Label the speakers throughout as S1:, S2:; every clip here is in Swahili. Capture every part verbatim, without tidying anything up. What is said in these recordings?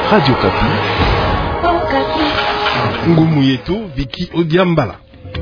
S1: Radio Kapi.
S2: Oh, Kapi.
S1: Ngumu yetu Viki Odiambala.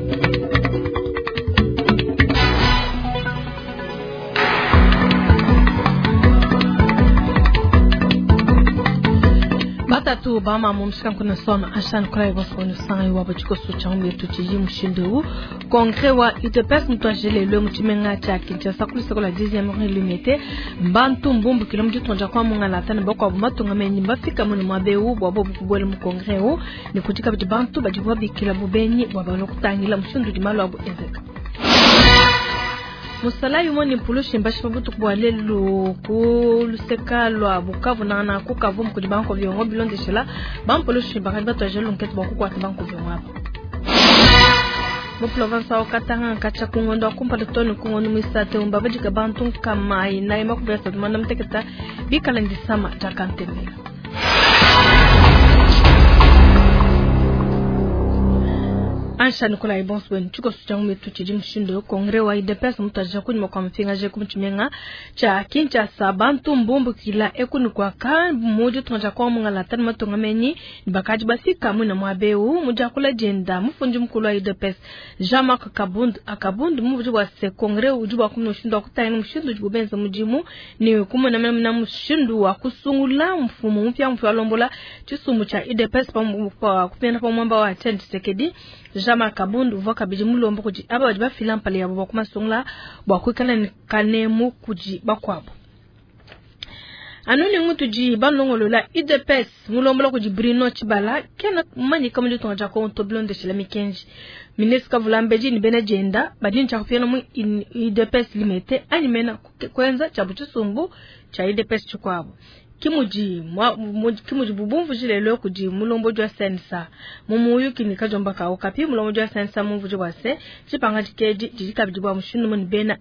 S2: Batatu bama mumshika kuna sona ashan kura ibasoni sangi wabachiko suchangu yetu chiji mshindu kongre wa utepes mtwajele le mutimenga cha Kinshasa kulisa kola dixième réunion mbantu mbumbu kilomji tonja kwa munga latana bako abumatu ngamenyi mbafika muni mabeu bwabo bukubwele mu kongre wo ni kutika biti bantu bajibwa bikila bubenyi bwabalo kutangila mshindu dimalo abu ezeka musala yumoni pulushi mbashi babutu kwa lelu kuluseka lwa Bukavu na na kukavu mkudi banko vyongo bilonde shela ban pulushi bakadi bato ajelu nketi baku kwa banko vyongo hapo Muplovansa okatanga kacha kungondo kumpale toni kungondo misate umbabaji kabantu kama ina ima kubesa tumanda mteketa bikala ndisama takantele Ansha Nicola Ibonswen chuko suchangu metu chiji mshindo kongre wa idepes mutaja kunyuma kwa mfinga je kumchimenga cha Kinshasa bantu mbumbu kila ekuni kwa ka mmoja tunja kwa munga latani matonga menyi nibakaji basika muna mwabeu muja kula jenda mfunji mkulu wa idepes Jean-Marc Kabund akabundu mvuji wa se kongre ujuba kumno mshindo kutayini mshindo jububenza mjimu ni kumuna mna mshindo wa kusungula mfumu mpya mfu alombola chisumu cha idepes pa kupenda pa mwamba wa Etienne Tshisekedi Jama Kabundu voka bijimulo mbo kuji aba wajiba filam pale ya baba kuma songla bwa kwikala kanemu kuji bakwabo Anoni ngutu ji banongolo la idepes mulombola kuji Bruno Chibala kena mani kamuli tonja ko toblonde shela mikenji Mineska vulambeji ni bena jenda badini chakufiyana mu idepes limete animena kwenza chabuchu sumbu cha idepes chukwabo Kimuji mwa kimuji bubumvu jile leo kuji mulombo jwa sensa mumuyu kinika jomba ka okapi mulombo jwa sensa mumvu jwa se chipanga chikeji jijika bijibwa mshinu mun bena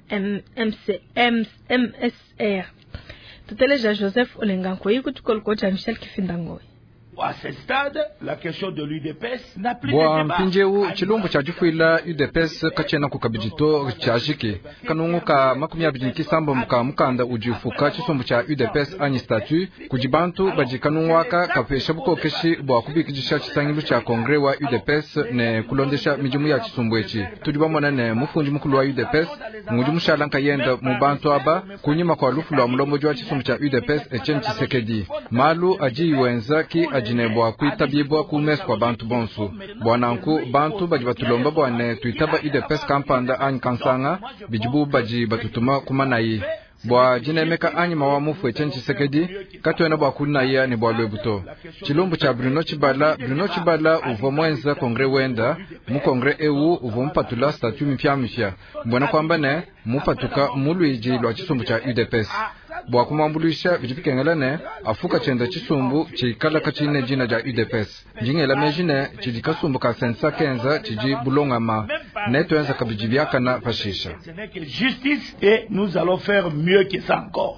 S2: M S R tuteleja Joseph Olenganko yiku tukolko cha Michel Kifindango
S3: À ce stade, la question de l'U D P S n'a plus
S4: Bwa
S3: de débat.
S4: mpinjewu chilumbu cha jufuila U D P S kachena kukabijito cha jiki. Kanungu ka makumi abidi kisambo mka mkanda ujifuka chisumbu cha U D P S anyi statu kujibantu baji kanungu waka kapesha buko keshi bwa kubikijisha chisangilu cha kongre wa U D P S ne kulondesha mijumu ya chisumbu echi. Tujiba mwana ne mufunji mkulu wa U D P S ngujumu shalanka yenda mubantu aba kunyima kwa lufu wa mlomo jwa chisumbu cha U D P S Etienne Tshisekedi. Malu aji wenza ki ajinebwa kuitabibwa kumes kwa bantu bonsu bwananku bantu baji batulomba bwane tuitaba U D P S kampanda anyi kansanga bijibu baji batutuma kumanayi bwa jinemeka anyi mawamufu Etienne Tshisekedi katwena bwa kunaya ni bwa lwebuto chilumbu cha Bruno Chibala Bruno Chibala uvo mwenza kongre wenda mu kongre ewu uvo mpatula statu mpya mpya mbona kwamba ne mupatuka muluiji lwa chisumbu cha U D P S bwa kumambulisha bijipikengelane afuka chenda chisumbu chikala kachine jina ja U D P S njingela mejine chidikasumbu ka sensa kenza chiji bulongama netwenza kabijibiaka na fashisha
S3: Justice et nous allons faire mieux que ça encore.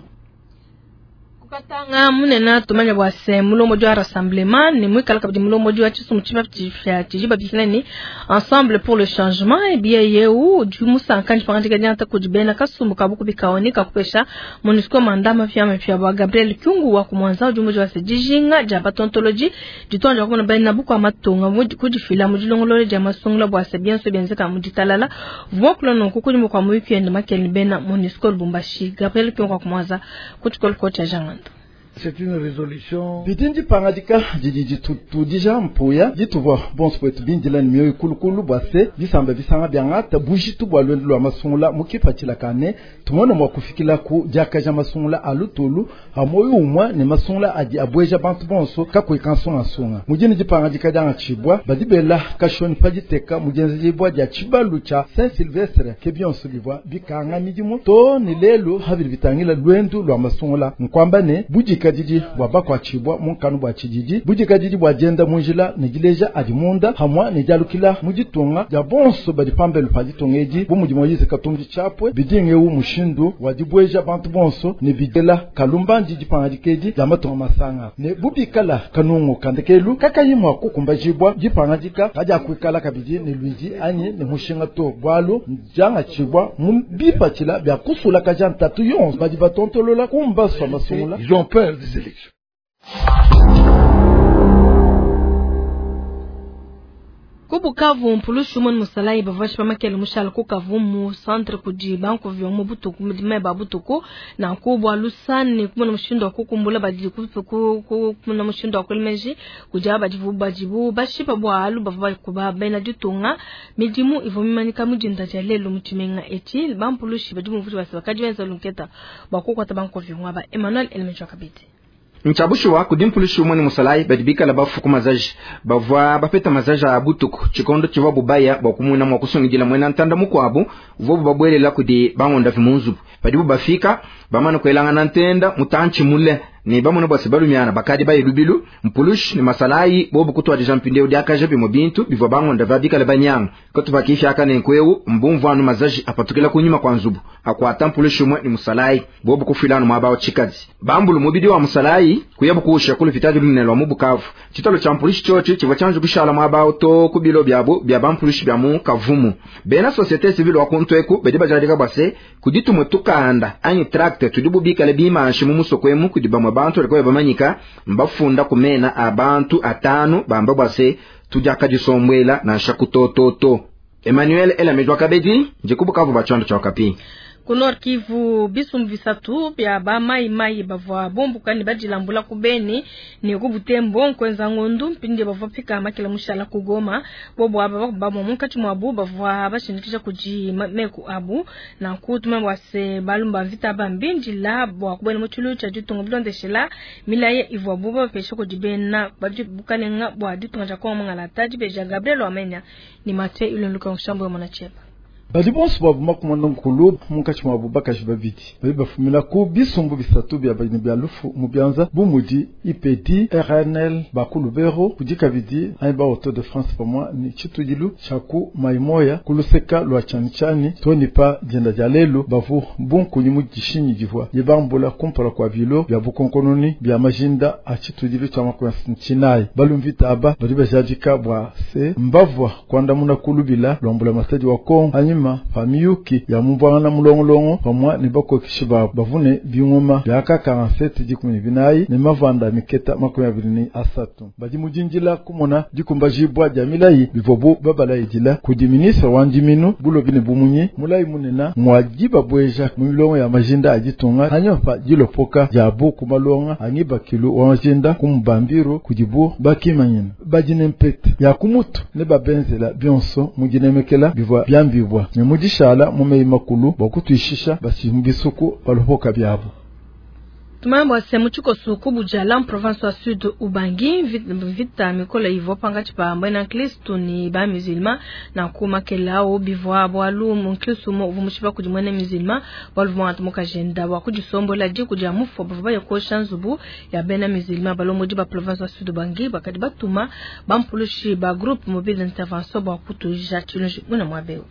S2: Katanga munena tumanya bwa se mulomo jwa rassemblement ni mwikala kabdi mulomo jwa chisum chimaptifia tijiba bifinani ensemble pour le changement et bien yeu du musa kanji pangandika nyata kujibena kasumbu kabuku bikaoni kakupesha MONUSCO mandama fyama fya bwa Gabriel Kyungu wa kumwanza ujumu jwa se jijinga jaba tontology ditonja kumona bena buku amatonga kujifila mujilongolole jama songla bwa se bien so benzeka mujitalala voklo no kukunyi kwa weekend makeli bena MONUSCO Lubumbashi Gabriel Kyungu wa kumwanza kuchukol kocha janganda
S5: C'est une résolution. Bidindi pangadika jiji tu déjà mpoya jituva bon sport bindila miyo kulukulu bwase bisamba bisanga byanga tabujitu bwalwendo lwa masungula mukipatila kane tumono mwa kufikila ku jakaja masungula alutulu amoyo umwa ni masungula aji abweja bantu bonso kakwe kanso asonga mujini jipangadika danga chibwa badibela kashoni pajiteka mujenzi jibwa ja chibalu cha Saint Sylvestre kebion sulibwa bikanga midimo to ni lelo habili bitangila lwendo lwa masungula nkwamba ne buji kadiji wabakwa chibwa munkanu bwa chijiji buji kadiji bwa jenda munjila nejileja adimunda hamwa nejalukila mujitunga ja bonso badipambelo pajitongeji bumuji moyize katumji chapwe bidinge wu mushindu wadibweja bantu bonso ne bidela kalumbanji jipangajikeji ja matonga masanga ne bubikala kanungu kandekelu kakayimwa kukumba jibwa jipangajika kaja kwikala kabiji ne luiji anye ne mushinga to bwalo janga chibwa mbipa chila bya kusula kajanta tu yon badi batontolola kumba so masungula
S3: Ils ont peur des élections.
S2: Bukavu mpulu shumon musalai bavash pa makele mushal ko kavu mu centre kuji banko vyo mu butuku me ba butuku na ko bwa lusani kuma mushindo ko kumbula baji ku ko kuma mushindo ko meji kuja baji vu baji bu bashi pa bwa alu bava ko ba bena jutunga midimu ivomimani kamujinda jalelo mutimenga eti bampulu shi baji mu vuti basa kajiwenza lunketa ba ko kwata banko vyo ngaba Emmanuel Elmejo kabiti
S6: Nchabushi wa kudimpulushi umoni musalai badibika la bafuku mazaji bavwa bapeta mazaji abutuku chikondo chiva bubaya bakumuna mwa kusungijila mwena ntanda mukwabu vobu babwele la kudi bangonda vimunzubu badibu bafika bamana kwelanga nantenda mutanchi mule ni bamuna bwasi balumiana bakadi baye lubilu mpulush ni masalai bobu kutwa di jampinde udi akaje mu bintu bivwa bangonda vabika la banyang kotu bakisha aka nenkwewu mbumvu anu mazaji apatukila kunyuma kwa nzubu akwata mpulushi umwe ni musalai bobu kufilanu mwabao chikazi bambulu mubidi wa musalai kuyabu kuusha kulu fitadi lunelo wa Bukavu chitalo cha mpulushi chochi chiva chanju bishala mwabao to kubilo byabu bya bampulushi bya mu kavumu bena societe civile wa kuntweku bediba jadika base kuditu mutukanda anyi tracte tudibu bika le bima shimu musokwemu kudiba mwabantu likoye bamanyika mbafunda kumena abantu atanu bamba base tujaka jisombwela na shakutototo. Emmanuel Elmejo kabedi njikubu Bukavu bachando cha Okapi.
S2: Kunor Kivu bisum visatu bya ba mai mai bavwa bombu kani badilambula kubeni ni kubutembo nkwenza ngondu mpinde bavwa pika makela mushala kugoma bobo aba babo munkati mwabu bavwa bashindikisha kuji meku abu na kutuma wase balumba vita bambindi la bwa kubeni mutulu cha jutongo blonde shela milaye ivwa buba pesho kujibena baju bukane nga bwa ditonga cha kwa mangala taji beja Gabriel Wamenya ni mate ile luka mshambo ya mwanachepa
S5: Badi bonsu babu makumanda nkulu munkachi mwabu bakashi babiti badi bafumila ku bisumbu bisatu bya bajini bya lufu mubyanza bumudi I P D R N L bakulu bero kujika bidi aiba Auto de France pamwa ni chitujilu chaku maimoya kuluseka lwa chanichani toni pa jenda jalelu bavu bunku nyimu jishinyi jivwa yebambula kumpara kwa vilo bya bukonkononi bya majinda a chitujilu chama kwa nchinai balumvita aba badi bajajika bwa se mbavwa kwanda muna kulubila lwambula mastaji wa Kongo anyima famiyuki ya mbwana mulongolongo pamwa ni bako kishiba bavune bingoma yaka quarante-sept jikumi binayi ni mavanda miketa makumi abiri ni asatu baji mujinjila kumona jikumba jibwa jamilayi bivobu babala ijila kudi ministre wanjiminu bulo bine bumunyi mulayi munena mwajiba bweja mulongo ya majinda ajitunga hanyopa jilopoka jabu kumalonga angiba kilo wa majinda kumbambiro kujibu bakimanyina baji nempete ya kumutu ne babenzela bionso mujinemekela bivwa byambibwa nyamujishala mumeyi makulu bakutwishisha basimbisuku balohoka byabo.
S2: Tumambo semu chuko suku bujala province wa sud Ubangi vita mikola ivo pangati pa mbena Kristo ni ba musulman na kuma kelao bivwa bwalu munkristo mo vumushiba kujimwana musulman walvuma atmuka jenda wa kujisombo la ji kuja mufo bava yako shanzubu ya bena musulman balomo di ba province wa sud Ubangi bakati batuma bampulushi ba groupe mobile d'intervention ba kutu jachilonji muna mwabeo.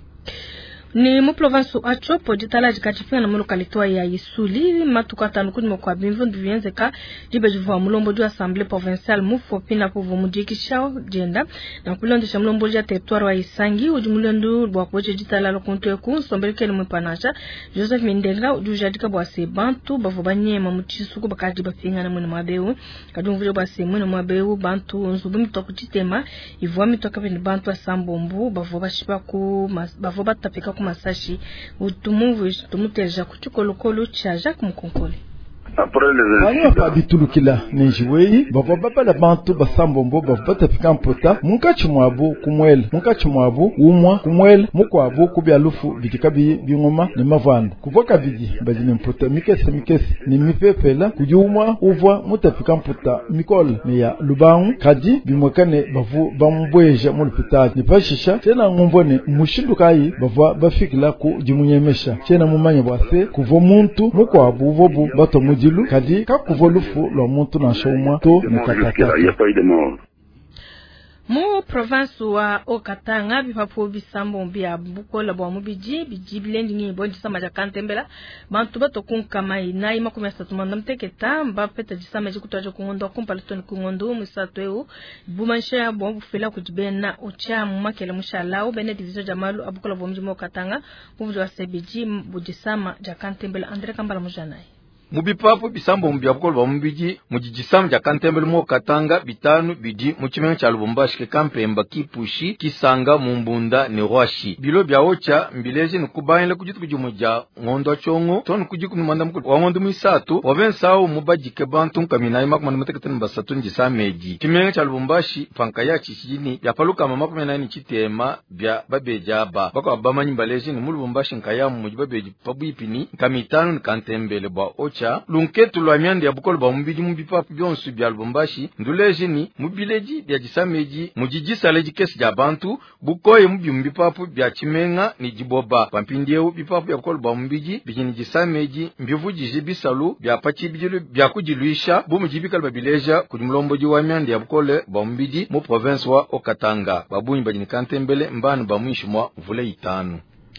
S2: Ni mu province achopo jitalaji kachifina na mulu kalitoa ya Isuli matukata nukuni mkwa bimvu ndivyenzeka jibe juwa mulombo jua assemblée provinciale mufo pina kufu mujikishao jenda na kulondesha mulombo jua territoire wa Isangi ujumulondu bwa kuweche jitala lokuntu eku sombelike ni mwipanasha Joseph Mindenga ujujadika bwa sebantu bavu banye mamuchisuku bakaji bafinga na mwini mwabeu kadungu bwa se mwini mwabeu bantu nzubu mitoku chitema ivuwa mitoka pini bantu wa sambombu bavu bashipa ku bavu batapika ku masashi utumuvu tumuteja kuchukolokolo cha Jacques Mukonkole.
S5: Anya pa bitulukila nenjiweyi bava baba la bantu basambombo bava batapika mpota munkachi mwabu kumwele munkachi mwabu umwa kumwele mukwabu kubyalufu bitikabi bingoma ni mavanda kuvoka biji bajini mpota mikese mikese ni mipepela kujiumwa uvwa mutapika mpota mikole ni ya lubangu kadi bimwekane bavu bambweja mulupitaji nipashisha tena ngumbone mushindukayi bava bafikila ku jimunyemesha tena mumanya bwase kuvo muntu mukwabu uvobu bato muji kadi kakuvolufu lo muntu na shomwa to mukatata
S2: mu province wa Okatanga bipapo bisambo bya bukola bwa mubiji biji bilendi ngi bondi sama ja kantembela bantu bato kunkama ina ima kumesa tumanda mteketa mbapeta jisama jikutaje kungondo kumpalistoni kungondo musato eu bumansha bwa bufela kujibena ocha makele mushala ubene division jamalu abukola bwa mjimo Okatanga mubiji wa sebiji bujisama ja kantembela Andre Kambala mujanai.
S7: mubipapu bisambo mubyabukolo ba mubiji mujijisamu ja kantembele mo katanga bitanu bidi muchimenga cha Lubumbashi ke kampemba kipushi kisanga mumbunda ni rwashi bilo bya ocha mbileje nukubayile kujitu kujumuja ngondo chongo tonu kujiku manda mukulu wa ngondo misatu wavensao mubajike bantu nkamina makumana matekateni basatu njisameji chimenga cha Lubumbashi fankaya chishini yapaluka mama kumena ni chitema bya babejaba bako abama nyimbalezi ni mulubumbashi nkayamu mujibabeji pabwipini nkamitanu nkantembele bwa ocha lunketu lwa myandi ya bukolo ba mubiji mubipapu byonsu bya Lubumbashi nduleji ni mubileji bya jisameji mujijisa leji kesi ja bantu bukoye mubi mubipapu bya chimenga ni jiboba pampindieu bipapu bya bukolo ba mubiji bijini jisameji mbivujiji bisalu bya pachi bijilu bya kujiluisha bu mujibikala babileja kujumlomboji wa myandi ya bukolo ba mubiji mu province wa Okatanga babunyi bajini kantembele mbanu ba mwisho mwa vule itanu.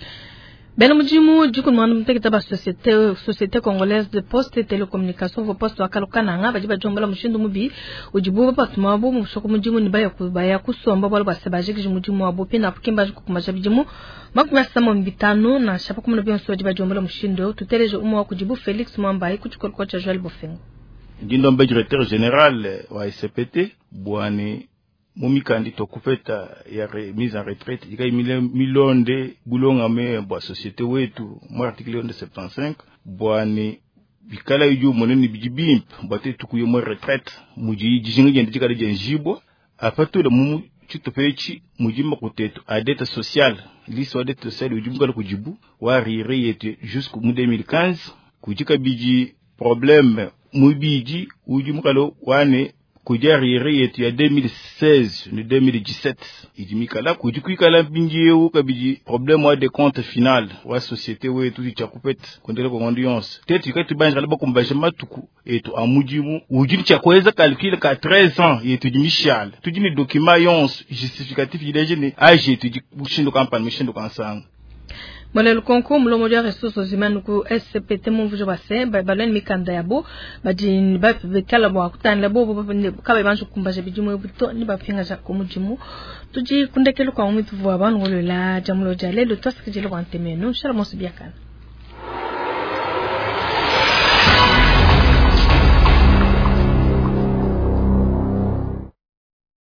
S2: Beno mujimu juku mwanu mtekita ba société société congolaise de poste et télécommunication vo poste wakalukana nga bajiba jombola mushindu mubi ujibu ba tumabo mushoko mujimu ni baya kubaya kusomba balo basebaje kiji mujimu wabo pina pukimba juku kumaja bijimu makumya samo mbitano na shapa kumuna bionso bajiba jombola mushindu tuteleje umo wa kujibu Felix Mwambai kuchukolo cha Joel Bofengo
S3: ndindo mbe directeur général wa S P T bwani mumikandi tokupeta ya re, mise en retraite ika milonde bulonga me bwa société wetu mo article one seventy-five bwani bikala yu moneni bijibimp bwate tukuyo mo retraite muji jishinga jende jikala jenjibo apato le mumu chitopechi mujimba kutetu a dette sociale liso dette sociale ujumba kujibu wa rire yete jusqu'au deux mille quinze kujika biji problème mubiji ujumkalo wane kujarire yetu ya deux mille seize ni deux mille dix-sept idimikala kujikuikala binjeu kabiji problème wa de compte final wa société wetu ichakupet kondele ko ngondionce tete ikati banja laba kumbajema tuku etu amujimu ujini chakweza calcul ka treize ans yetu dimishal tujini document yonse justificatif yideje ni age yetu bushindo campagne mishindo kansanga
S2: Malelo konko mlomo ya ressources humaines ku S P T mu vujo base ba balen mikanda yabo bajin ba bekala bo akutana labo bo kabe banju kumbaje bijimu buto ni ba finga za kumujimu tuji kundekelo kwa umitu vo abantu ngolo la jamulo jale lo toske jelo kwa ntemeno shala mosibiakana